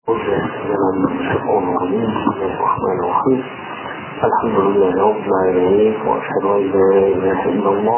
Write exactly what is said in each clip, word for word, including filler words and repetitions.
الرحمن الرحيم. الحمد لله رب العالمين، وأشهد أن لا إله إلا الله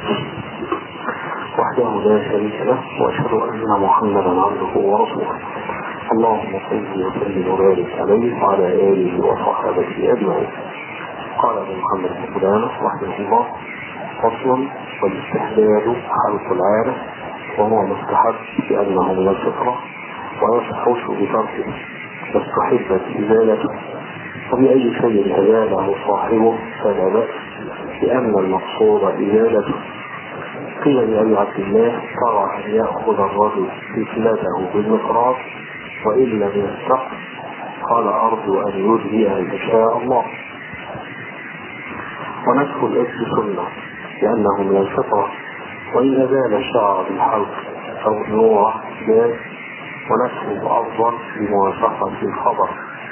وحده لا شريك له، وأشهد أن محمدا عبده ورسوله. اللهم صل وسلم وبارك عليه وعلى آله وصحبه أجمعين. قال ابن محمد بن قدامة رحمه الله: فصل: والاستحباب حلق العادة، وهو مستحب لأنه من الفطرة ويصحوش بتركه، فاستحبت إزالته، وبأي شيء تزاله صاحبه فلا بأس، لأن المقصود إزالته. قيل لأبي عبد الله: ترى أن يأخذ الرجل سفلته بالمقراط وإن لم يستق؟ قال: أرجو أن يجزئ إن شاء الله. ونسخ الإبس سنة لأنه من الفطرة، وإن أزال الشعر بالحلق أو نوره جاز، ونسخه أفضل بموافقة الخبر.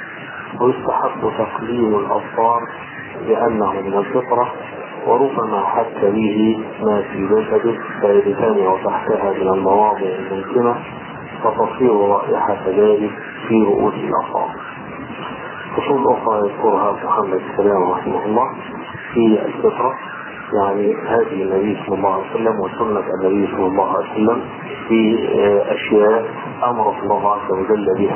ويستحب تقليم الأظفار لأنه من الفطرة، وربما حتى به ما في جسده فيجتمع تحتها من المواضع الممكنة، فتصير رائحة ذلك في رؤوس الأصابع. فصول أخرى يذكرها محمد السلام رحمه الله في الفطرة، يعني هذه النبي صلى الله عليه وسلم وسنة النبي صلى الله عليه وسلم في أشياء أمر الله عز وجل بها،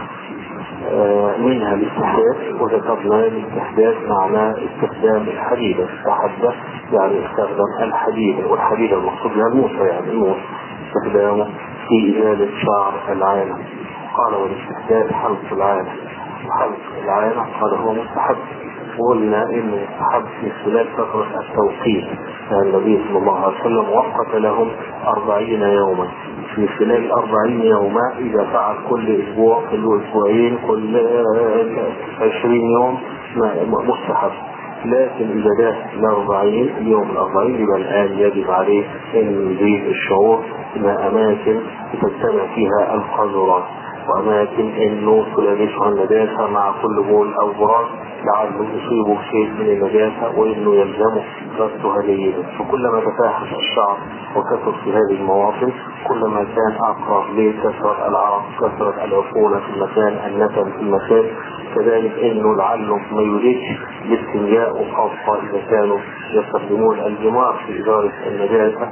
منها الاستحداث. وذكرنا الاستحداث معناه استخدام الحديدة، استحدث يعني استخدم الحديدة، والحديدة المقصود بها الموسى، يعني الموسى استخدامه في إزالة شعر العانة. قال: والاستحداث حلق العانة. حلق العانة قال هو مستحب، وقلنا انه مستحب في خلال فترة التوقيت، النبي صلى الله عليه وسلم وقت لهم أربعين يوما، في خلال أربعين يوما إذا فعل كل أسبوع كل أسبوعين كل عشرين يوم مستحب. لكن إذا جاء الأربعين اليوم الأربعين يبقى الآن يجب عليه أن يزيد الشعور إلى أماكن تجتمع فيها القاذورات، وأماكن أنه تلامس عن النجاسة مع كل بول أو براز لعله يصيبه شيء من النجاسة وإنه يلزمه غسلها جيدا. فكلما تفاحش الشعر وكثر في هذه المواطن كلما كان أقرب لكثرة العرق، كثرة العفونة في المكان، النتن في المكان. كذلك إنه لعله ما يريدش الاستنجاء، وخاصة إذا كانوا يستخدمون الجمار في إدارة النجاسة،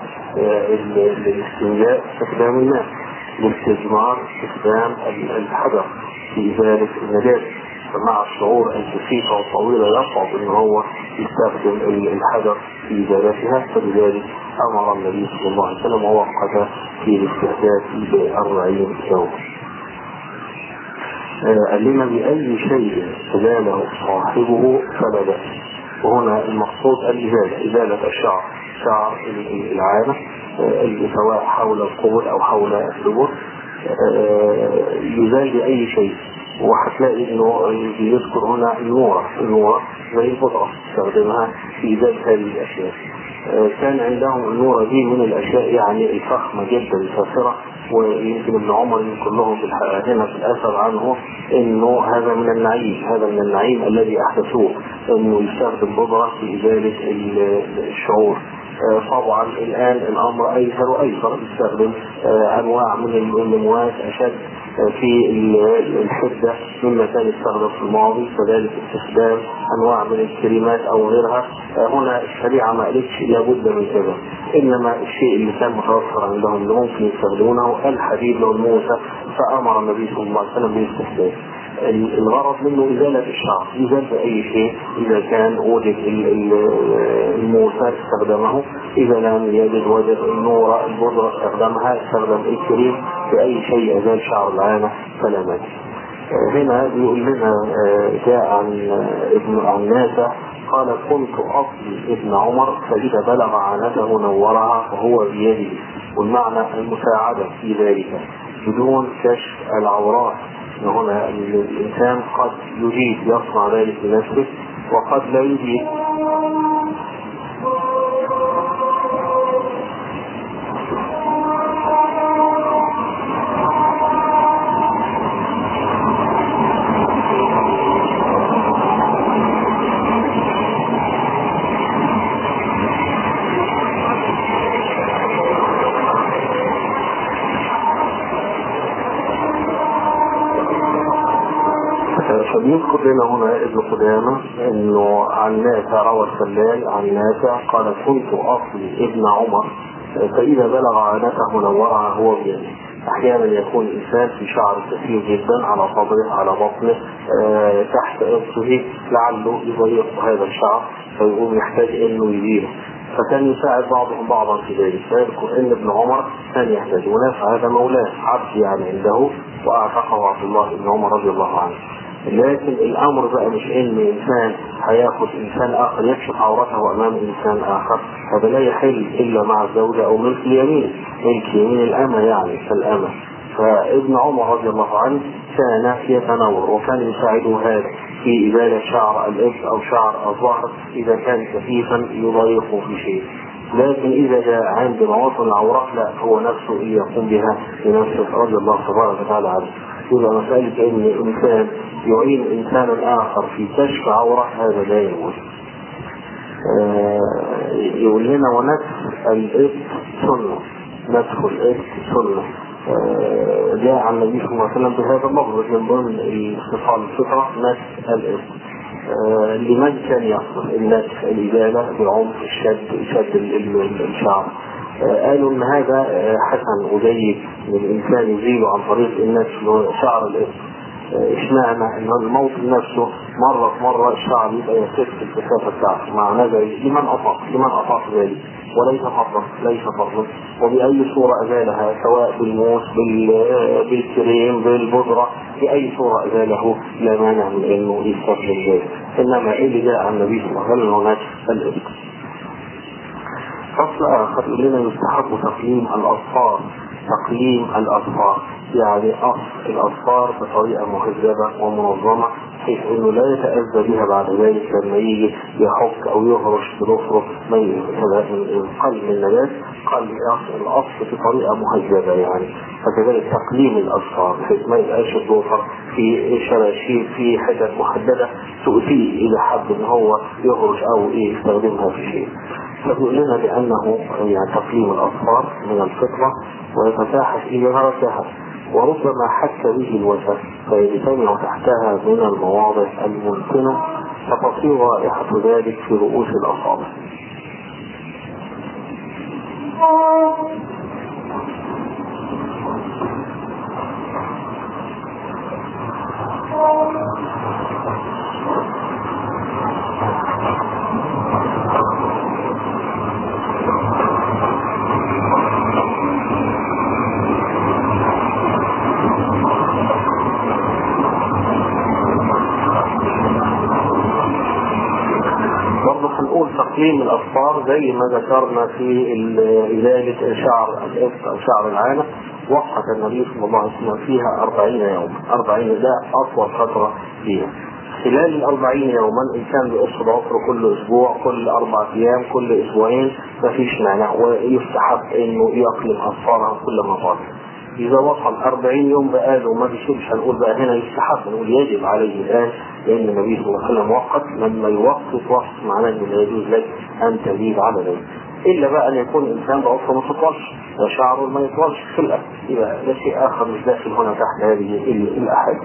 الاستنجاء استخدام الماء، والاستجمار استخدام الحجر في إزالة النجاسة. فمع الشعور الكثيفة والطويلة يصعب ان هو يستخدم الحجر في إزالتها، فلذلك أمر النبي صلى الله عليه وسلم ووقت في الاستحداث بأربعين يوم. قال لنا: بأي شيء إزاله صاحبه فلا بأس. وهنا المقصود الإزالة، إزالة الشعر، شعر العانة، سواء حول القبل أو حول الدبر، يزال بأي شيء. وهتلاقي انه بيذكر هنا النورة، النورة زي البودرة استخدمها في ذلك هذه الاشياء. كان عندهم النورة دي من الاشياء يعني الفخمة جدا الفاخرة، ويمكن ابن عمر يذكر لهم في هنا في الاثر عنه انه هذا من النعيم، هذا من النعيم الذي احدثوه، انه يستخدم بودرة في ازالة الشعور. طبعا الان الامر ايسر وايسر، يستخدم انواع من المواد اشد في الحدة مما كان يستخدم في الماضي، كذلك استخدام انواع من الكريمات او غيرها. هنا الشريعة ما قالتش لابد من كذا، انما الشيء اللي كان متوفر عندهم اللي ممكن يستخدمونه الحديد والموسى، فامر النبي صلى الله عليه وسلم باستخدامه. الغرض منه إزالة الشعر، إزالة أي شيء. إذا كان وجد الموسى استخدمه، إذا لم يجد وجد النورة البودرة استخدمها، استخدم الكريم بأي شيء أزال شعر العانة فلا مانع. هنا بيقول لنا جاء عن ابن عن نافع قال: كنت أصلي ابن عمر فإذا بلغ عانته نورها وهو بيده، والمعنى المساعدة في ذلك بدون كشف العورات. هنا الإنسان قد يريد يصنع ذلك لنفسه وقد لا يريد. فبيذكر لنا هنا ابن قدامة انه عن نافع روى السلال عن نافع قال كنت اصلي ابن عمر فاذا بلغ عانته منورها هو بيده. احيانا يكون الانسان في شعر كثير جدا على صدره على بطنه أه تحت ابطه لعله يضيق هذا الشعر فيقوم يحتاج انه يزيله، فكان يساعد بعضهم بعضا في ذلك. فيذكر ان ابن عمر كان يحتاج، ونافع هذا مولاه عبد يعني عنده واعتقه عبد الله بن عمر رضي الله عنه. لكن الامر بقى مش ان انسان هياخد انسان اخر يكشف عورته امام انسان اخر، هذا لا يحل الا مع الزوجه او ملك اليمين، ملك يمين الامه يعني كالامه. فابن عمر رضي الله عنه كان يتنور وكان يساعده هذا في ازاله شعر الابط او شعر الظهر اذا كان كثيفا يضايقه في شيء. لكن اذا جاء عند مواطن العورات لا، هو نفسه يقوم بها بنفسه رضي الله تبارك وتعالى عنه. يبقى مسألة ان انسان يعين انسانا اخر في كشف عورة هذا لا يجوز. آه يقول لنا ونسخ الابط سنة، نسخ الابط سنة. آه جاء عن النبي صلى الله عليه وسلم بهذا اللفظ من ضمن الاتصال الفطرة نسخ الابط. آه لمن كان يحصل النسخ الإزالة بعنف الشد شد الشعر. آه قالوا ان هذا آه حسن وجيد للانسان يزيله عن طريق النسخ شعر الابط. اشمعنى ان الموطن نفسه مرة مرة الشعر يبقى يخف الكثافة بتاعته مع نزعه لمن اطاق لمن اطاق ذلك، وليس فضلا ليس فضلا وبأي صورة ازالها سواء بالموس بالكريم بالبودرة بأي صورة ازاله لا مانع من انه يستخدم ذلك. انما اللي جاء عن النبي صلى الله عليه وسلم هناك الابط. فصل اخر لنا يستحب تقليم الاظفار، تقليم الاظفار يعني قص الاظفار بطريقه مهذبه ومنظمه بحيث انه لا يتاذى بها بعد ذلك لما يجي يحك او يهرش بضفره ما يقل من النبات، قل القص بطريقه مهذبه يعني. فكذلك تقليم الاظفار بحيث ما يبقاش الضفر في شراشيب في حتت محدده تؤذيه اذا حب ان هو يهرش او ايه يستخدمها في شيء. فبيقول لنا بانه يعني تقليم الاظفار من الفطره ويتفاحش إذا رساها وربما حك به الوجه فيجتمع تحتها من المواضع الممكنة فتصير رائحة ذلك في رؤوس الأصابع. تقليم الأظفار زي ما ذكرنا في إزالة شعر الإبط أو شعر العانة وقت النبي صلى الله عليه وسلم فيها أربعين يوم. أربعين ده أطول فترة فيها. خلال الأربعين يوما الإنسان بيقص ضفره كل أسبوع كل أربع أيام كل أسبوعين مفيش مانع، ويستحب إنه يقلم أظفاره كل ما طال. إذا وصل أربعين يوم بقاله وما بيشيلش هنقول بقى هنا يستحب، نقول يجب عليه الآن لأن النبي صلى الله عليه وسلم وقت. لما يوقف وقت معناه إنه لا يجوز لك أن تزيد على ذلك، إلا بقى أن يكون الإنسان ضعفه ما تطولش وشعره ما يطولش في الأكل، يبقى ده شيء آخر مش داخل هنا تحت هذه الأحاديث.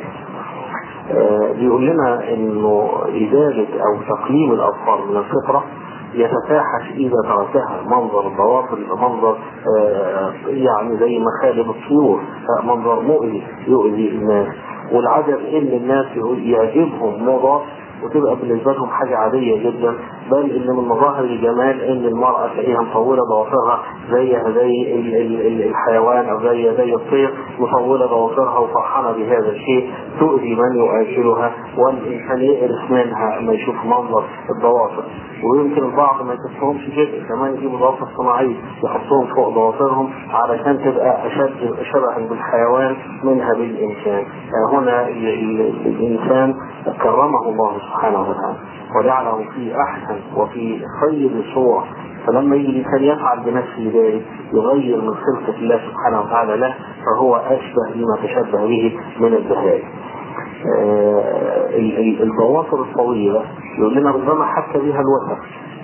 آه بيقول لنا إنه إزالة أو تقليم الأظفار من الفطرة يتفاحش إذا تركها منظر الضوافر منظر آه يعني زي مخالب الطيور، منظر مؤذي يؤذي الناس. والعجب إن الناس يعجبهم موضة وتبقى بالنسبة لهم حاجة عادية جدا، بل إن من مظاهر الجمال إن المرأة تلاقيها مطولة ضوافرها زيها زي الحيوان أو زي زي الطير مطولة ضوافرها وفرحانة بهذا الشيء تؤذي من يؤكلها، والإنسان يقرف منها ما يشوف منظر الضوافر. ويمكن البعض ما يكفهمش كده كمان يجيبوا ضوافر صناعية يحطوهم فوق ضوافرهم علشان تبقى أشد شبها بالحيوان منها بالإنسان. هنا الإنسان كرمه الله سبحانه وتعالى وجعله في أحسن وفي خير صورة، فلما يجي الإنسان يفعل بنفسه ذلك يغير من خلقة الله سبحانه وتعالى له فهو أشبه بما تشبه به من البهائم. آه الضوافر الطويلة يقول لنا ربما حك بها الوسخ،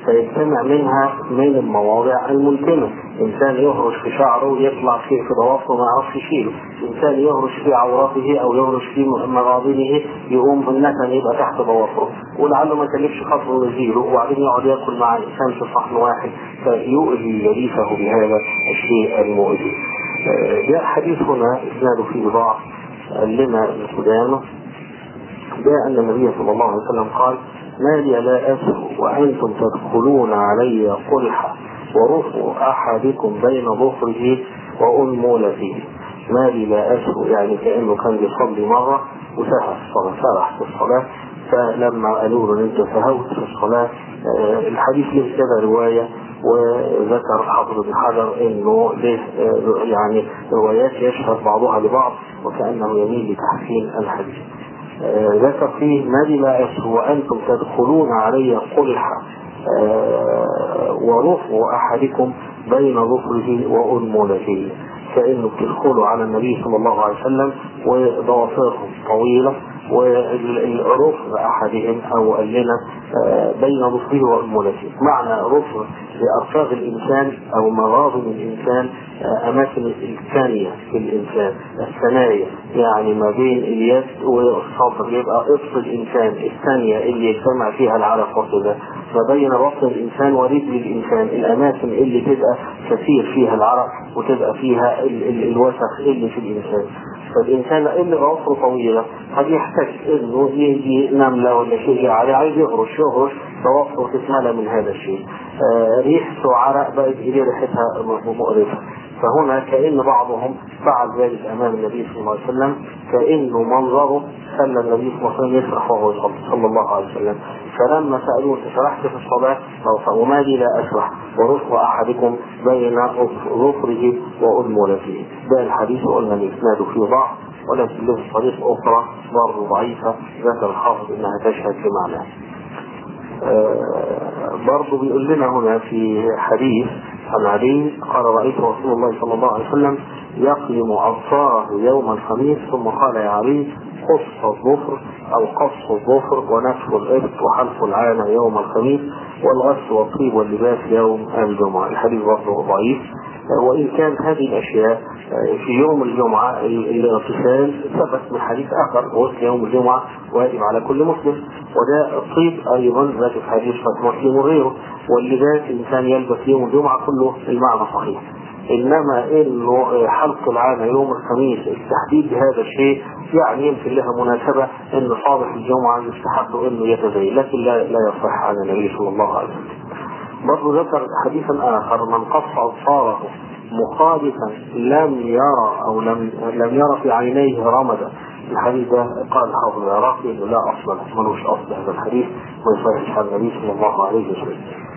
فيجتمع منها من المواضع الملتمة. إنسان يهرش في شعره ويطلع في ضوافره ما يعرفش يشيله، إنسان يهرش في عورته أو يهرش في مغاضبه يقوم بالنتن يبقى تحت ضوافره ولعله ما كلفش خطوه يزيله وبعدين يقعد ياكل مع إنسان في صحن واحد فيؤذي يريثه بهذا الشيء المؤذي. جاء حديث هنا إسناده فيه ضعف قال لنا القدامى جاء أن النبي صلى الله عليه وسلم قال: ما لي لا أسهو وأنتم تدخلون علي قلحا ورفع أحدكم بين ظفره وأنملته. ما لي لا أسهو يعني كأنه كان يصلي مرة وسهى الصلاة سرح في الصلاة، فلما قالوا له أنت سهوت في الصلاة الحديث له كذا رواية، وذكر حافظ بن حجر انه له يعني روايات يشهد بعضها لبعض وكأنه يميل لتحسين الحديث. ذكر فيه: ما لي لا أسهو وأنتم تدخلون علي قلحا ورفع أحدكم بين ظفره وأنملته. كأنه بتدخلوا على النبي صلى الله عليه وسلم وضوافرهم طويلة ورفع أحدهم أو قال لنا بين ظفره وأنملته. معنى رفع لأرفاغ الإنسان أو مغاضب الإنسان أماكن الثانية في الإنسان الثنايا، يعني ما بين اليد والصدر يبقى إطف الإنسان الثانية اللي يجتمع فيها العرق وكذا، ما بين بطن الإنسان ورجل الإنسان الأماكن اللي تبقى كثير فيها العرق وتبقى فيها ال ال الوسخ اللي في الإنسان. فالإنسان اللي ضوافره طويلة قد يحتاج إنه يجي نملة ولا شيء عليه عايز يهرش يهرش ضوافره تتملى من هذا الشيء، آه ريحته عرق بقت إليه ريحتها مقرفة. فهنا كأن بعضهم فعل ذلك أمام النبي صلى الله عليه وسلم، كأنه منظره خلى النبي صلى الله عليه وسلم يفرح وهو يصلي صلى الله عليه وسلم. فلما سألوه: سرحت في الصلاة؟ وما لي لا أسرح ورفع أحدكم بين ظفره وأنملته. ده الحديث قلنا الإسناد فيه ضعف ولكن له طريق أخرى برضه ضعيفة ذكر الحافظ إنها تشهد بمعناه. آه برضه بيقول لنا هنا في حديث عن علي قال: رأيت رسول الله صلى الله عليه وسلم يقلم أبصاره يوم الخميس ثم قال: يا علي قص الظفر أو قص الظفر ونتف الإبط وحلق العانة يوم الخميس والغسل والطيب واللباس يوم الجمعة. الحديث برضه ضعيف، وإن كان هذه الأشياء في يوم الجمعة الاغتسال ثبت من حديث آخر غسل يوم الجمعة واجب على كل مسلم، وده الطيب أيضا ذات في حديث مسلم وغيره، واللباس الإنسان يلبس يوم الجمعة كله المعنى صحيح. إنما إنه حلق العانة يوم الخميس التحديد بهذا الشيء يعني يمكن لها مناسبة إن صالح الجمعة يستحق إنه يتزين، لكن لا لا يصح عن النبي صلى الله عليه وسلم. برضو ذكر حديثا آخر: من قص أبصاره مخالفا لم يرى أو لم لم يرى في عينيه رمدا. الحديث ده قال الحافظ العراقي إنه لا أصل له، ملوش أصل هذا الحديث ما يصحش عن النبي صلى الله عليه وسلم.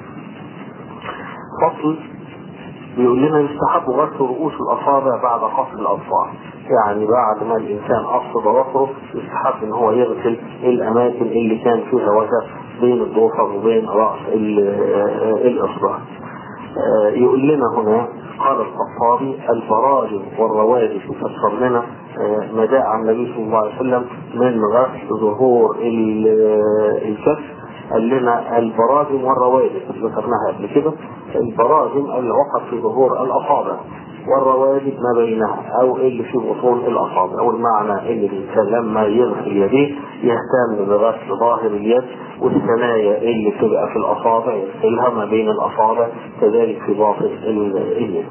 فصل بيقول لنا: يستحب غسل رؤوس الأصابع بعد قص الأظفار. يعني بعد ما الإنسان قص ضوافره يستحب إن هو يغسل الأماكن اللي كان فيها وسخ بين الضوافر وبين رأس الإصبع. يقول لنا هنا قال الخطابي: البراجم والروادف يفسر لنا ما جاء عن النبي صلى الله عليه وسلم من غسل ظهور الكف. قال لنا البراجم والروادف ذكرناها قبل كده. البراجم العقد في ظهور الأصابع، والروادف ما بينها أو اللي في بطون الأصابع، والمعنى إن الإنسان لما يغسل يديه يهتم بغسل ظاهر اليد والثنايا اللي بتبقى في الأصابع يغسلها ما بين الأصابع، كذلك في باطن اليد.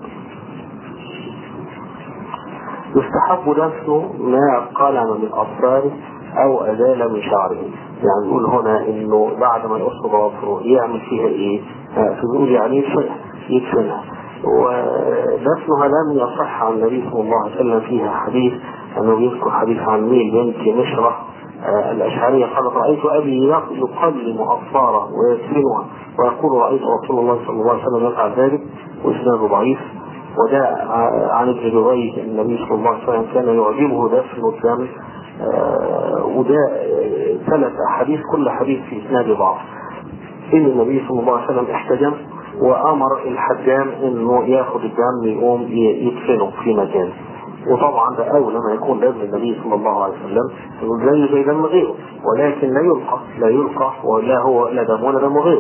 يستحب دفن ما قلم من أظفاره أو أزال من شعره. يعني يقول هنا إنه بعد ما يقص ضوافره يعمل فيها إيه؟ فيقول يعني يدفنها يدفنها ودفنها لم يصح عن النبي صلى الله عليه وسلم فيها حديث أنه يذكر حديث عن ميل بنت مشرة الأشعرية قالت: رأيت أبي يقلم أظفاره ويدفنها ويقول: رأيت رسول الله صلى الله عليه وسلم يفعل ذلك، وإسناده ضعيف. وده عن ابن جريج النبي صلى الله عليه وسلم كان يعجبه دفن الدم. آه وده ثلاث أحاديث كل حديث في إسناد ضعف. إن النبي صلى الله عليه وسلم احتجم وأمر الحجام إنه ياخذ الدم يقوم يدفنه في مكان، وطبعا ده أول ما يكون دم النبي صلى الله عليه وسلم زي زي دم غيره، ولكن لا يلقى لا يلقى ولا هو لا دم ولا دم غيره.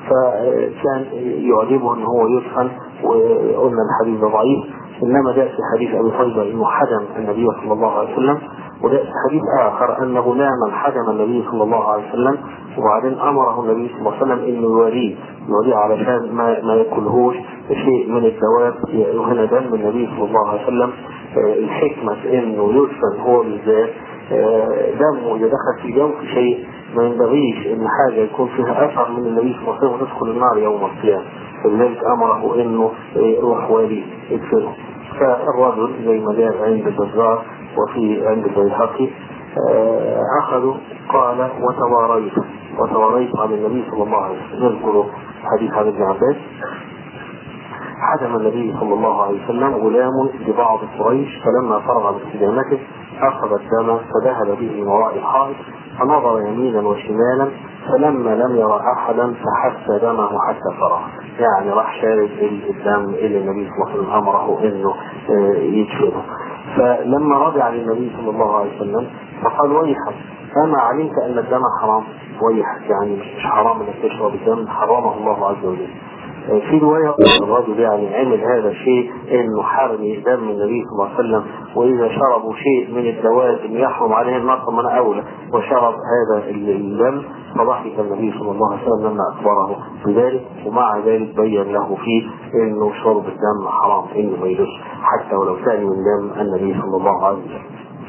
فكان يعجبه ان هو يدفن، وقلنا الحديث ده ضعيف، انما جاء في حديث ابي طيبه انه حدم النبي صلى الله عليه وسلم، وجاء في حديث اخر ان غلاما حدم النبي صلى الله عليه وسلم، وبعدين امره النبي صلى الله عليه وسلم انه يوريه يوريه علشان ما ما ياكلهوش شيء من الدواب يهنى دم النبي صلى الله عليه وسلم. الحكمه انه يدفن هو بالذات دمه اذا دخل في جوف شيء ما ينبغيش ان حاجه يكون فيها اثر من النبي صلى الله عليه وسلم وتدخل النار يوم القيامه، فلذلك امره انه روح والي ادفنه. فالرجل زي ما جاء عند البزار وفي عند البيهقي اخذوا قال وتواريت وتواريت عن النبي صلى الله عليه وسلم. نذكر حديث عن ابن عباس: حدم النبي صلى الله عليه وسلم غلام لبعض قريش، فلما فرغ من استدامته اخذ الدم فذهب به من وراء الحائط، فنظر يمينا وشمالا فلما لم يرى احدا فحس دمه حتى فرغ. يعني راح شارب الدم الى النبي صلى الله عليه وسلم امره انه يدفنه. فلما رجع للنبي صلى الله عليه وسلم فقال: ويحك، اما علمت ان الدم حرام؟ ويحك يعني مش حرام انك تشرب الدم، حرمه الله عز وجل. في رواية الرجل يعني عمل هذا الشيء انه حرم دم النبي صلى الله عليه وسلم، واذا شربوا شيء من الدواب انه يحرم عليه النار من اولى وشرب هذا الدم، فضحك النبي صلى الله عليه وسلم لما اخبره بذلك، ومع ذلك بين له فيه انه شرب الدم حرام، انه ما يدش حتى ولو كان من دم النبي صلى الله عليه وسلم.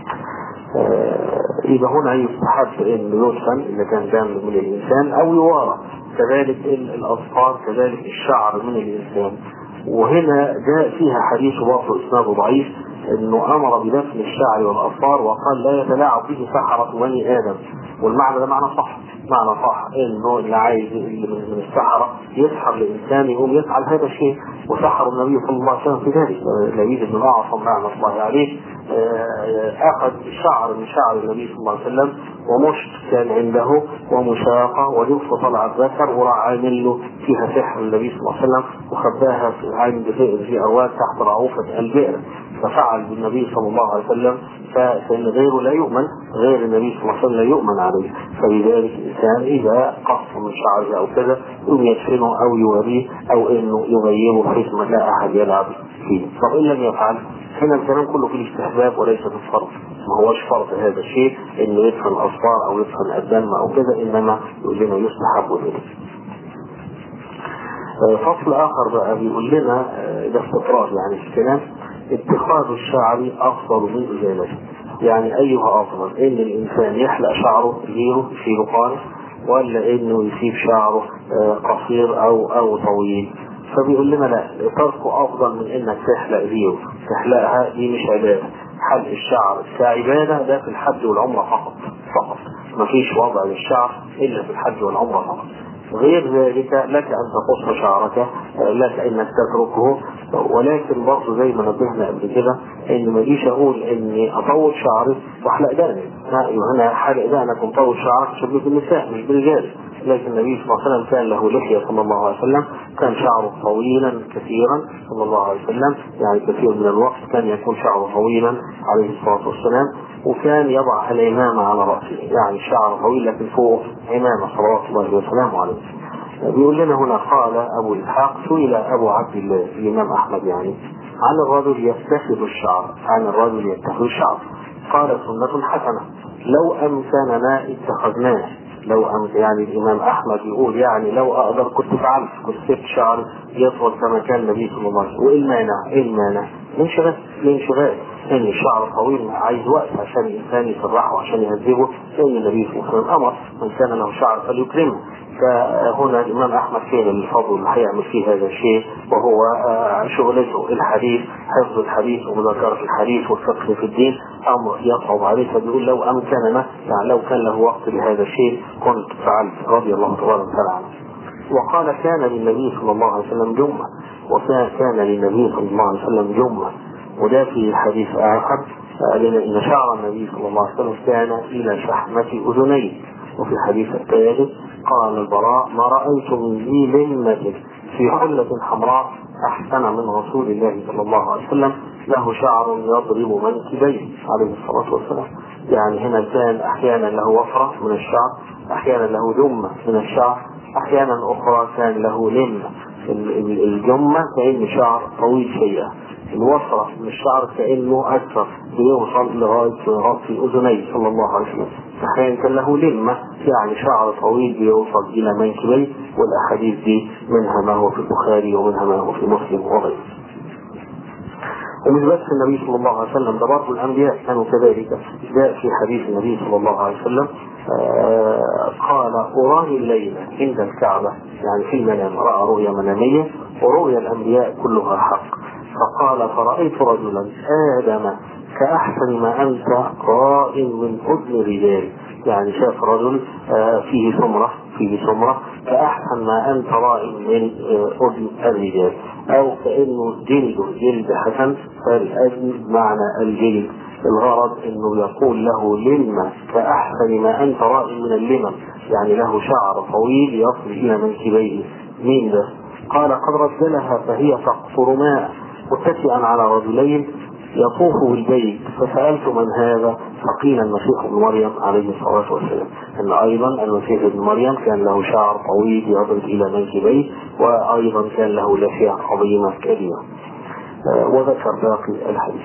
إذا هنا يستحب انه يدفن اذا كان دم من الانسان او يوارى، كذلك الاظفار، كذلك الشعر من الانسان. وهنا جاء فيها حديث برضه اسناده ضعيف انه امر بدفن الشعر والاظفار وقال لا يتلاعب به سحرة بني ادم، والمعنى ده معنى صح، معنى صح انه اللي عايز من السحرة يسحر الانسان يقوم يفعل هذا الشيء، وسحر النبي صلى الله عليه وسلم في ذلك. لبيد بن الاعصم لعنة الله عليه اخذ شعر من شعر النبي صلى الله عليه وسلم ومشط كان عنده ومشاقة وجف طلع الذكر وراح عامل له فيها سحر النبي صلى الله عليه وسلم وخباها في عين في ارواد تحت رعوفة البئر، ففعل بالنبي صلى الله عليه وسلم، فكان غيره لا يؤمن، غير النبي صلى الله عليه وسلم لا يؤمن عليه. فلذلك الانسان اذا قص من شعره او كذا يقوم يدفنه او يوريه او انه يغيره بحيث ما لا احد يلعب فيه. طب ان لم يفعل هنا الكلام كله في الاستحباب وليس في الفرض، ما هوش فرض هذا الشيء انه يدفن الاصفار او يدفن الدم او كذا، انما يقول لنا يستحب ذلك. فصل اخر بقى بيقول لنا ده استطراد يعني في الكلام: اتخاذ الشعر افضل من ازالته. يعني ايها افضل، ان الانسان يحلق شعره زيرو في رقانه، ولا انه يسيب شعره قصير او او طويل؟ فبيقول لنا لا، تركه افضل من انك تحلق زيرو. تحلقها دي مش عباده، حلق الشعر كعباده ده في الحج والعمره فقط فقط، مفيش وضع للشعر الا في الحج والعمره فقط. غير ذلك لك ان تقص شعرك، لك انك تتركه. ولكن برضه زي ما نبهنا قبل كده ان ما جيش اقول اني اطول شعري واحلق دقني، انا حلق دقنك ومطول شعرك شبه بالنساء مش بالرجال. لكن النبي صلى الله عليه وسلم كان له لحية صلى الله عليه وسلم، كان شعره طويلا كثيرا صلى الله عليه وسلم، يعني كثير من الوقت كان يكون شعره طويلا عليه الصلاة والسلام، وكان يضع العمامة على رأسه، يعني شعر طويل لكن فوق عمامة صلوات الله وسلامه عليه. بيقول لنا هنا قال أبو إسحاق: سئل أبو عبد الله الإمام أحمد يعني عن الرجل يتخذ الشعر، عن الرجل يتخذ الشعر، قال: سنة حسنة لو أمكننا اتخذناه. لو أمكن يعني الإمام أحمد يقول يعني لو أقدر كنت فعلت، كنت سبت شعر يطول كما كان النبي صلى الله عليه وسلم. وإيه المانع؟ إيه المانع؟ الانشغال، الانشغال ان الشعر طويل عايز وقت عشان الانسان يسرحه وعشان يهذبه، لان النبي صلى الله عليه وسلم امر من كان له شعر فليكرمه. فهنا الامام احمد كان الفضل اللي هيعمل فيه هذا الشيء، وهو شغلته الحديث، حفظ الحديث ومذاكره الحديث والفقه في الدين، امر يصعب عليه. فبيقول لو امكننا، يعني لو كان له وقت لهذا الشيء كنت فعلت، رضي الله تبارك وتعالى عنه. وقال: كان للنبي صلى الله عليه وسلم جمة، وكان كان للنبي صلى الله عليه وسلم جمة. وده في حديث آخر لأن إن شعر النبي صلى الله عليه وسلم كان إلى شحمة أذنيه. وفي الحديث الثالث قال البراء: ما رأيت من ذي لمة في حلة حمراء أحسن من رسول الله صلى الله عليه وسلم، له شعر يضرب منكبيه عليه الصلاة والسلام. يعني هنا كان أحيانا له وفرة من الشعر، أحيانا له جمة من الشعر، أحيانا أخرى كان له لم الجمة كأن شعر طويل شيئا، الوصرة من الشعر كأنه أكثر بيوصل لغاية غطي أذنيه صلى الله عليه وسلم. أحيانا كان له لمة يعني شعر طويل بيوصل إلى منكبيه، والأحاديث دي منها ما هو في البخاري ومنها ما هو في مسلم وغيره. ومش بس النبي صلى الله عليه وسلم، ده برضه الأنبياء كانوا كذلك. جاء في حديث النبي صلى الله عليه وسلم آه قال أراني الليلة عند الكعبة، يعني في المنام رأى رؤيا منامية، ورؤيا الأنبياء كلها حق. فقال فرأيت رجلا آدم كأحسن ما أنت قائم من أذن رجال، يعني شاف رجل آه فيه سمرة فيه سمرة كأحسن ما أنت رائم من آه أذن الرجال، أو كأنه جلد جلد حسن، فالأذن معنى الجلد. الغرض انه يقول له لمة كأحسن ما انت رائم من اللمم، يعني له شعر طويل يصل الى منكبيه. مين ده؟ قال قد رجلها فهي تقطر ماء متكئا على رجلين يطوف بالبيت، فسألت من هذا؟ فقيل المسيح ابن مريم عليه الصلاة والسلام. ان ايضا المسيح ابن مريم كان له شعر طويل يصل الى منكبيه، وايضا كان له لحية عظيمة كبيرة. وذكر باقي الحديث.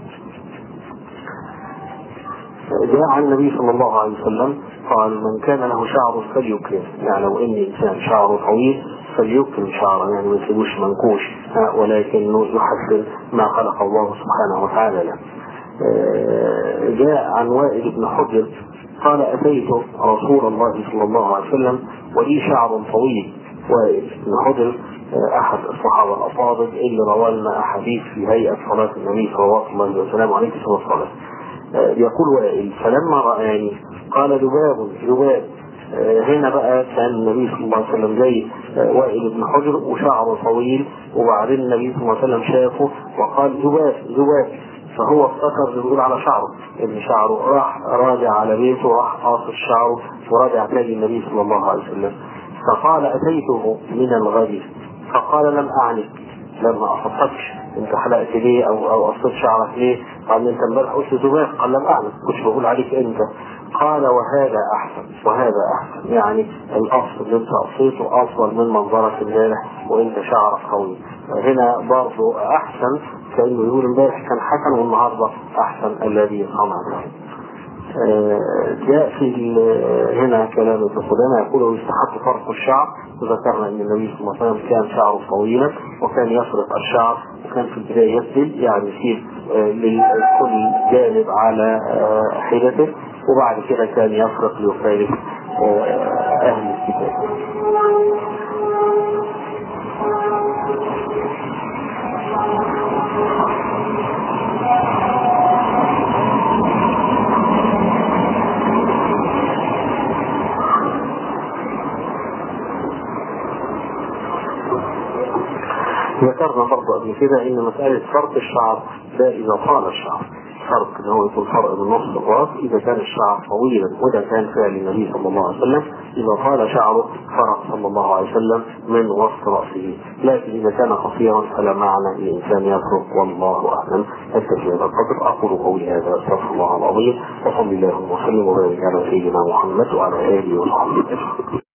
جاء عن النبي صلى الله عليه وسلم قال من كان له شعر فليكرم، يعني لو ان انسان شعره طويل فليكرم شعره، يعني ما يسيبوش منكوش، ولكنه يحسن ما خلق الله سبحانه وتعالى له. جاء عن وائل بن حجر قال أتيت رسول الله صلى الله عليه وسلم ولي شعر طويل. وائل بن حجر أحد الصحابة الأفاضل اللي روى لنا أحاديث في هيئة صلاة النبي صلى الله عليه وسلم عليه الصلاة والسلام. يقول وائل فلما رآني قال ذباب ذباب. هنا بقى كان النبي صلى الله عليه وسلم جاي وائل بن حجر وشعره طويل، وبعدين النبي صلى الله عليه وسلم شافه وقال ذباب ذباب، فهو افتكر بيقول على شعره، ابن شعره راح راجع على بيته، راح قاصر شعره ورجع تاني النبي صلى الله عليه وسلم. فقال أتيته من الغد فقال لم أعنك، لما أصبتكش انت حلقت ليه او او قصيت شعرك ليه؟ قال انت امبارح قلت ذباب، قال لم اعلم كنت بقول عليك انت. قال وهذا احسن وهذا احسن، يعني الاصل اللي انت قصيته افضل من منظرك امبارح وانت شعرك قوي. هنا برضه احسن كانه يقول امبارح كان حسن والنهارده احسن الذي صنع. جاء في هنا كلام ابن قدامة يقول يستحق فرق الشعر، وذكرنا ان النبي صلى الله عليه وسلم كان شعره طويلا وكان يفرق الشعر، وكان في البداية يسدل يعني يسيب لكل جانب على حيلته، وبعد كده كان يفرق ليخالف اهل الكتاب. ذكرنا برضه قبل كده ان مسألة فرق الشعر ده اذا طال الشعر، فرق اللي هو يكون فرق من نص الراس اذا كان الشعر طويلا، وده كان فعل النبي صلى الله عليه وسلم، اذا طال شعره فرق صلى الله عليه وسلم من وسط راسه، لكن اذا كان قصيرا فلا معنى الانسان يفرق، والله اعلم. أكتفي هذا القدر، اقول قولي هذا استغفر الله العظيم، وصلى الله وسلم وبارك على سيدنا محمد وعلى اله وصحبه اجمعين.